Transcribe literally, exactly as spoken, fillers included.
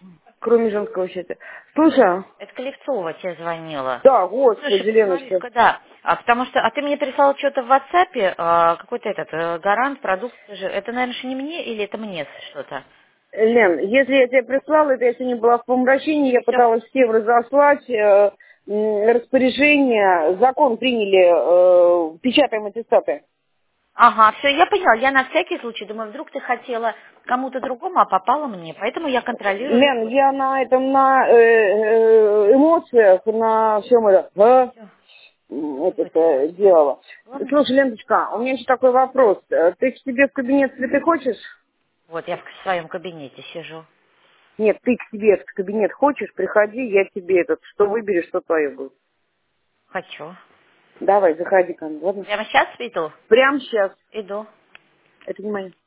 Кроме женского счета. Слушай, Это Клевцова тебе звонила. да, господи, Слушай, Леночка. посмотри-ка, да. А, потому что, а ты мне прислала что-то в WhatsApp, а, какой-то этот, э, гарант, продукт, же. Это, наверное, не мне или это мне что-то? Лен, если я тебе прислала, это я сегодня была в помрачении, я Все. пыталась всем разослать э, м, распоряжение, закон приняли, э, печатаем аттестаты. Ага, все, я поняла. Я на всякий случай думаю, вдруг ты хотела кому-то другому, а попала мне. Поэтому я контролирую Лен, твой. я на этом, на э, э, эмоциях, на всем это, э, Все, м, не этот, будь э, эмоций. делала. Ладно? Слушай, Ленточка, у меня еще такой вопрос. Э, Ты к себе в кабинет цветы хочешь? Вот, я в своем кабинете сижу. Нет, ты к себе в кабинет хочешь, приходи, я тебе этот, что выберешь, что твое будет. Хочу. Давай, заходи ко мне, ладно? Прямо сейчас иду? Прямо сейчас. Иду. Это внимание.